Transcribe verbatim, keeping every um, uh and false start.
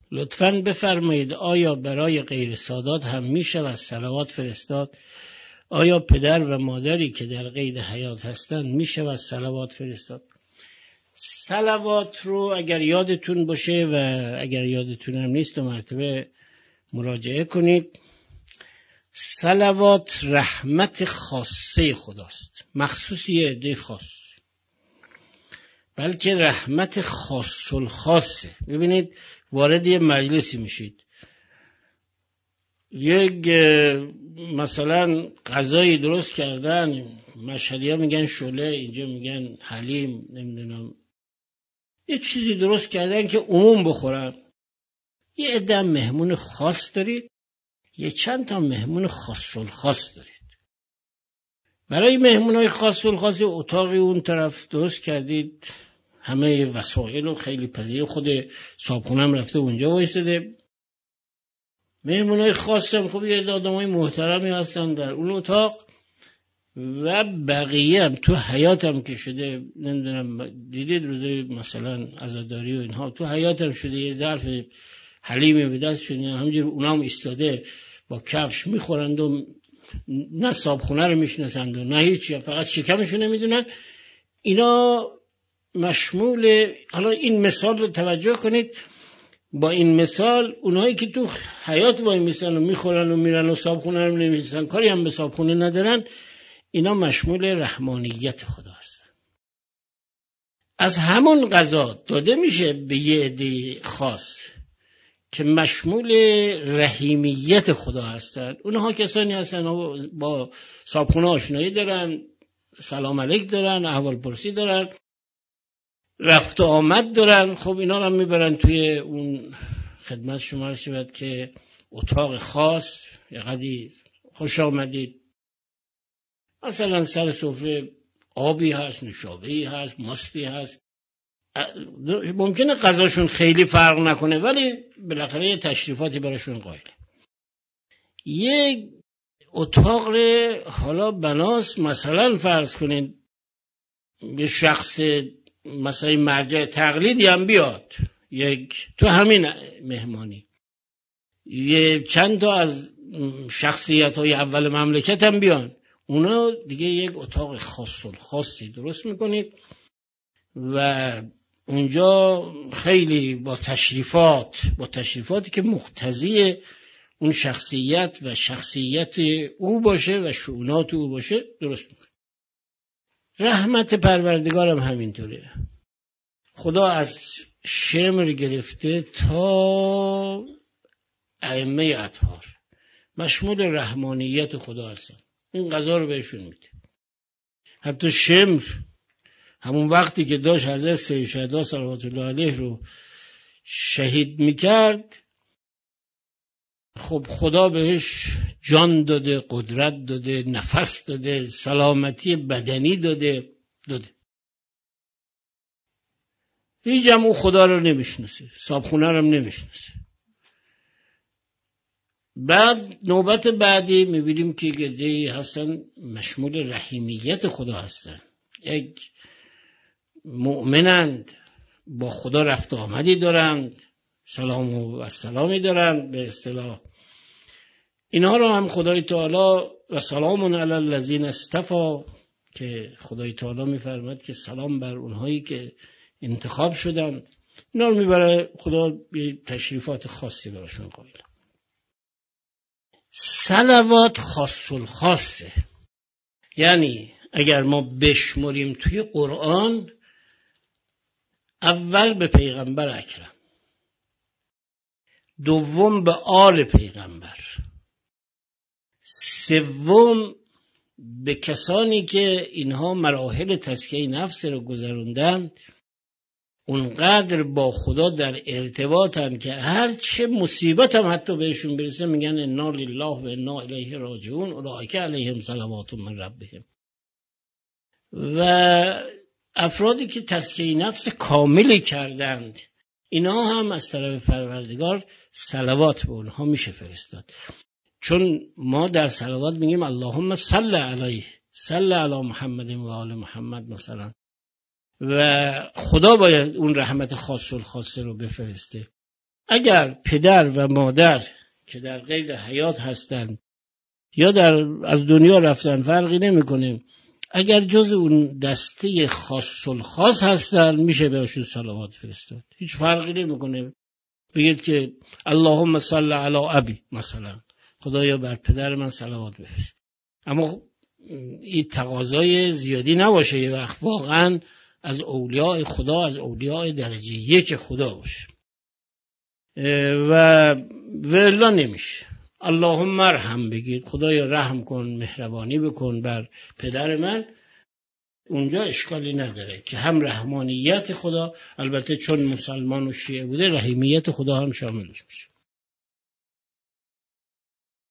لطفاً بفرمایید آیا برای غیر سادات هم میشه و صلوات فرستاد؟ آیا پدر و مادری که در قید حیات هستند میشه و صلوات فرستاد؟ صلوات رو اگر یادتون باشه و اگر یادتون هم نیست دو مرتبه مراجعه کنید. صلوات رحمت خاصه خداست، مخصوص یه عده خاص، بلکه رحمت خاص الخاصه. ببینید وارد یه مجلسی میشید، یک مثلا غذایی درست کردن، مشهدی ها میگن شله، اینجا میگن حلیم، نمیدونم یه چیزی درست کردن که عموم بخورن. یه عده مهمون خاص دارید، یه چند تا مهمون خاص الخاص دارید. برای مهمونای خاص الخاص اتاقی اون طرف درست کردید، همه وسایل و خیلی پذیر، خود صابخونم رفته اونجا وایساده. مهمونای خاص هم خب یه آدمای محترمی هستن در اون اتاق و بقیه هم تو حیات هم که شده، نمیدونم دیدید روزه مثلا عزاداری و اینها، تو حیات هم شده یه ظرف حلیمی به دست شده، همینجور اونا هم ایستاده با کفش میخورند و نه صابخونه رو میشناسند و نه هیچی، فقط شکمشو نمیدونن. اینا مشمول، حالا این مثال رو توجه کنید، با این مثال اونهایی که تو حیات وای میسن و میخورن و میرن و صابخونه رو نمیشناسن، کاری هم به صابخونه ندارن، اینا مشمول رحمانیت خدا هستن. از همون غذا داده میشه به یه عده خاص که مشمول رحیمیت خدا هستن. اونها کسانی هستن با صابخونه آشنایی دارن، سلام علیک دارن، احوال پرسی دارن، رفت و آمد دارن. خب اینا رو میبرن توی اون خدمت شما رسید که اتاق خاص، یه قدی خوش آمدید، مثلا سر سفره آبی هست، نوشابه‌ای هست، ماستی هست. ممکنه غذاشون خیلی فرق نکنه ولی بالاخره یه تشریفاتی براشون قائله. یه اتاق حالا بناس مثلا فرض کنید یه شخص مثلا مرجع تقلیدی هم بیاد، یک تو همین مهمانی یه چند تا از شخصیت های اول مملکت هم بیان، اونا دیگه یک اتاق خاص خاصی درست میکنید و اونجا خیلی با تشریفات با تشریفاتی که مقتضی اون شخصیت و شخصیت او باشه و شؤونات او باشه درست میکنه. رحمت پروردگارم همینطوره. خدا از شمر گرفته تا ائمه اطهار مشمول رحمانیت خدا هستن، این غذا رو بهشون میده. حتی شمر همون وقتی که داشت حضرت سید شهدا صلوات الله علیه رو شهید میکرد، خب خدا بهش جان داده، قدرت داده، نفس داده، سلامتی بدنی داده داده هیچ هم او خدا رو نمیشناسه، صابخونه رو هم نمیشناسه. بعد نوبت بعدی میبینیم که گرده‌ای هستن مشمول رحیمیت خدا هستن، یک مؤمنند، با خدا رفت آمدی دارند، سلام و السلامی دارند به اصطلاح. اینها رو هم خدای تعالی و سلام علی الذین اصطفی، که خدای تعالی میفرماد که سلام بر اونهایی که انتخاب شدن، اینا رو میبره خدا به تشریفات خاصی براشون قائل. صلوات خاص الخاصه، یعنی اگر ما بشمریم توی قرآن، اول به پیغمبر اکرم، دوم به آل پیغمبر، سوم به کسانی که اینها مراحل تزکیه نفس رو گذروندن، اونقدر با خدا در ارتباطن که هر چه مصیبت هم حتی بهشون برسه میگن انا لله و انا الیه راجعون اولئک علیهم صلوات من ربهم. و افرادی که تزکیه نفس کاملی کردند، اینا هم از طرف پروردگار صلوات به اونها میشه فرستاد. چون ما در صلوات میگیم اللهم صل علیه، صل علی محمد و آل محمد مثلا، و خدا باید اون رحمت خاص الخاصه رو بفرسته. اگر پدر و مادر که در قید حیات هستند یا در از دنیا رفتن فرقی نمیکنه، اگر جز اون دسته خاص الخاص هستن میشه بهشون صلوات فرستاد، هیچ فرقی نمیکنه. بگید که اللهم صل علی ابی مثلا، خدایا بر پدر من صلوات بفرست، اما این تقاضای زیادی نباشه، یه وقت واقعا از اولیاء خدا، از اولیاء درجه یک خدا باشه و ولا نمیشه. اللهم ارحم بگید، خدایا رحم کن، مهربانی بکن بر پدر من، اونجا اشکالی نداره که هم رحمانیت خدا، البته چون مسلمان و شیعه بوده رحیمیت خدا هم شاملش میشه.